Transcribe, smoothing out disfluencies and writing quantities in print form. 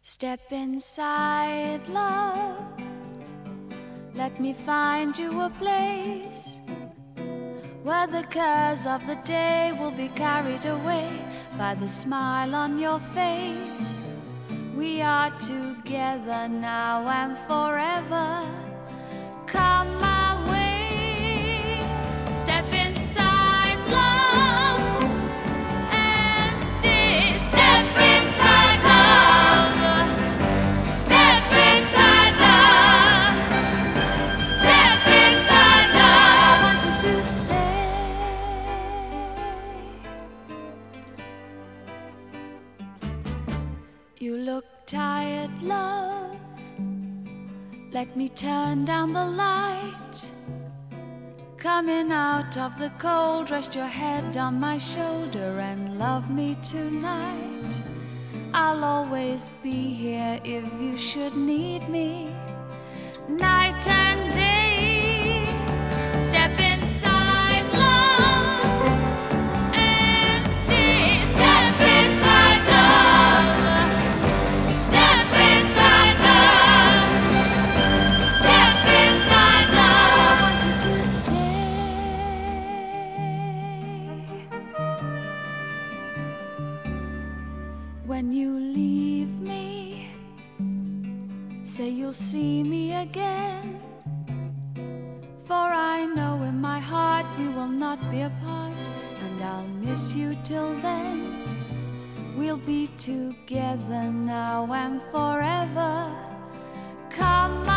Step inside, love. Let me find you a place where the cares of the day will be carried away by the smile on your face. We are together now and forever. Come my way. Step inside, love, and stay. Step inside, love. Step inside, love. Step inside, love. I want you to stay. You look tired, love. Let me turn down the light. Coming out of the cold, rest your head on my shoulder and love me tonight. I'll always be here if you should need me, night and day. Step inside, love, and stay. Step inside, love. Step inside, love. Step inside, love. I want you to stay. When you leave me, say you'll see me again. For I know in my heart we will not be apart, and I'll miss you till then. We'll be together now and forever. Come